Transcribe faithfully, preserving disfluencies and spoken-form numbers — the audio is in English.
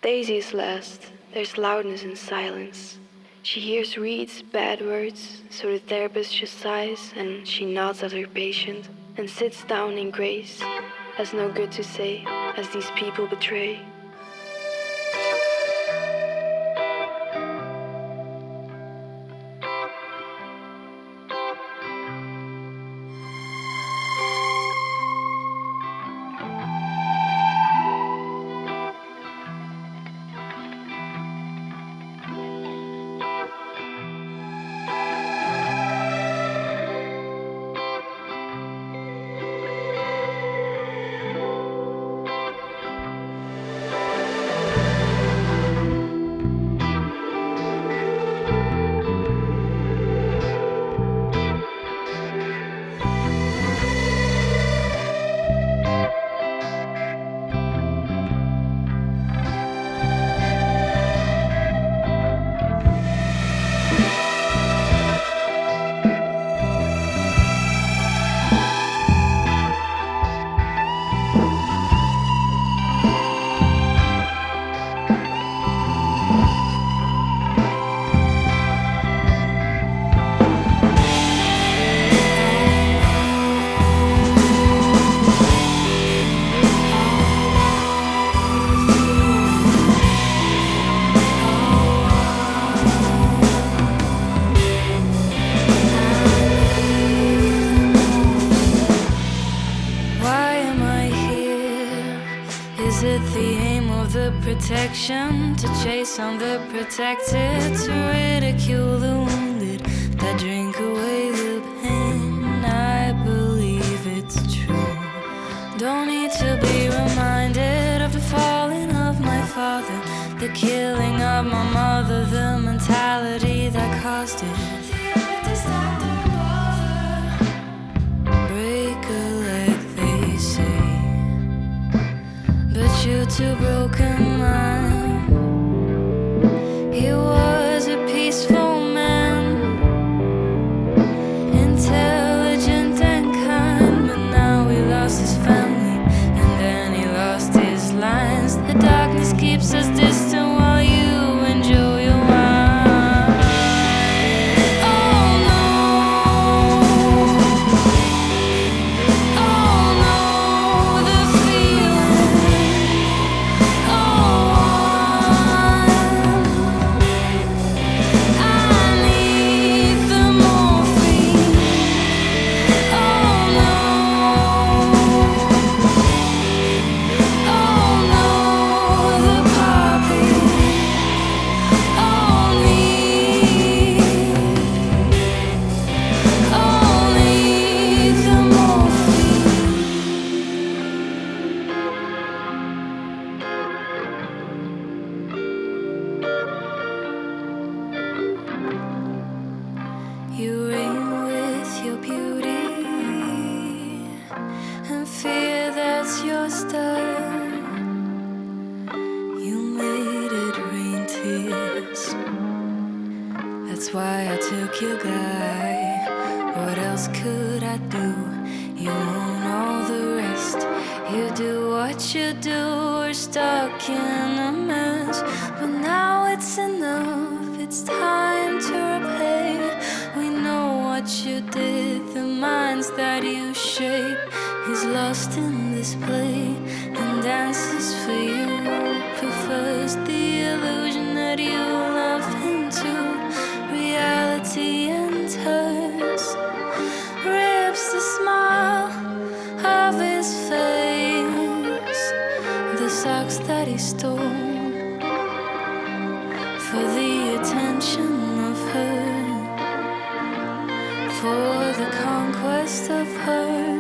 Daisy is last. There's loudness and silence. She hears Reed's bad words, so the therapist just sighs and she nods at her patient and sits down in grace, has no good to say, as these people betray. Protection to chase on the protected, to ridicule the wounded, that drink away the pain. I believe it's true. Don't need to be reminded of the falling of my father, the killing of my mother, the mentality that caused it. Break a leg, they say, but you're too broken mind. He was a peaceful man, intelligent and kind, but now he lost his family, and then he lost his lines. The darkness keeps us distant while you enjoy your wine. Oh no, oh no, the feeling. Oh, I need the morphine. Oh no, oh no, the poppy. Only, only the morphine. You reign with your beauty and fear that's your style. You made it rain tears. That's why I took your guy. What else could I do? You own all the rest. You do what you do. We're stuck in a mess, but now it's enough. It's time to repay. We know what you did. The minds that you shape is lost in this play and dances for you. Prefers the illusion that you love him to reality, and hers rips the smile of his face, the socks that he stole for the attention of her, for the conquest of her.